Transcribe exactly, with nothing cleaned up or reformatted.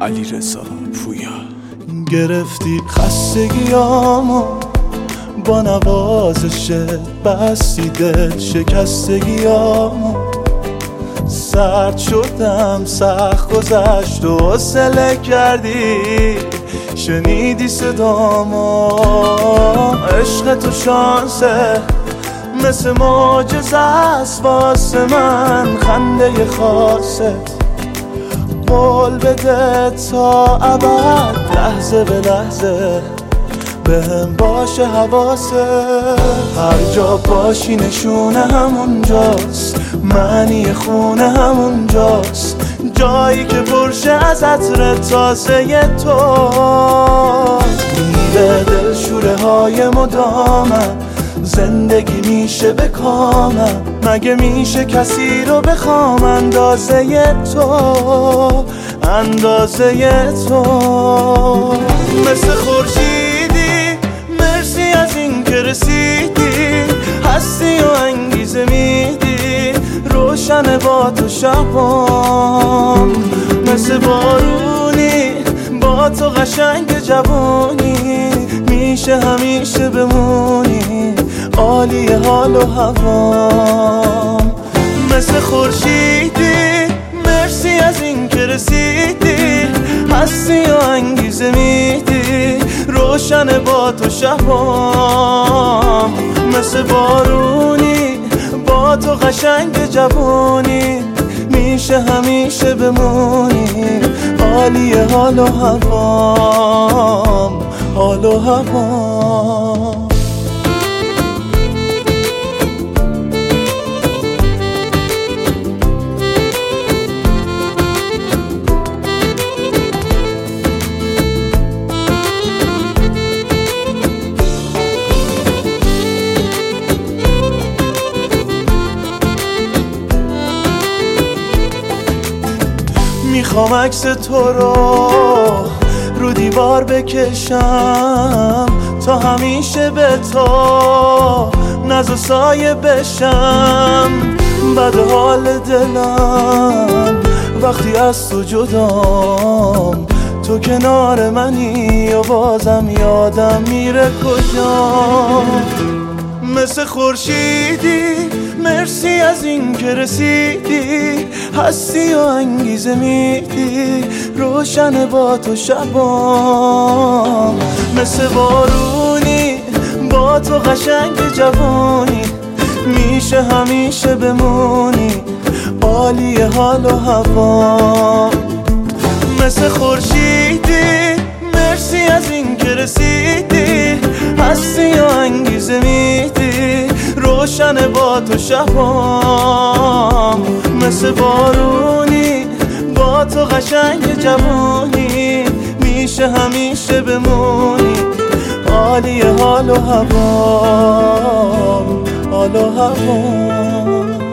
علیرضا پویا. گرفتی خستگیامو با نوازشت، بستی دل شکستگیامو. سرد شدم سخت گذشت و حوصله کردی، شنیدی صدامو. عشق تو شانسه مثل معجزه است واسه من، خنده خاصت قول بده تا ابد، لحظه به لحظه بهم باشه حواست. هر جا باشی نشونه همونجاست، معنی خونه همونجاست، جایی که پرشه از عطر تازه تو. میره دل شوره های مدامم، زندگی میشه به کامم. مگه میشه کسی رو بخوام اندازه تو، اندازه تو. مثل خورشیدی مرسی از این که رسیدی، هستی و انگیزه میدی، روشن با تو شبام. مثل بارونی با تو قشنگ جوانی، میشه همیشه بمونی عالی حال و هوام. مثل خورشیدی مرسی از این که رسیدی، هستی و انگیزه میدی، روشن با تو شبام. مثل بارونی با تو قشنگ جوانی، میشه همیشه بمونی عالی حال و هوام، حال و هوام. میخوام عکس تو رو رو دیوار بکشم، تا همیشه به تو ناز و سایه بشم. بد حال دلم وقتی از تو جدام، تو کنار منی و بازم یادم میره کجام. مثل خورشیدی مرسی از این که رسیدی، هستی و انگیزه میدی، روشن با تو شبام. مثل بارونی با تو قشنگ جوانی، میشه همیشه بمونی عالی حال و هوام. مثل خورشیدی مرسی از این که رسیدی، هستی و انگیزه میدی، روشن با تو شبام. مثل بارونی با تو قشنگ جوانی، میشه همیشه بمونی عالی حال و هوام، حال و هوام.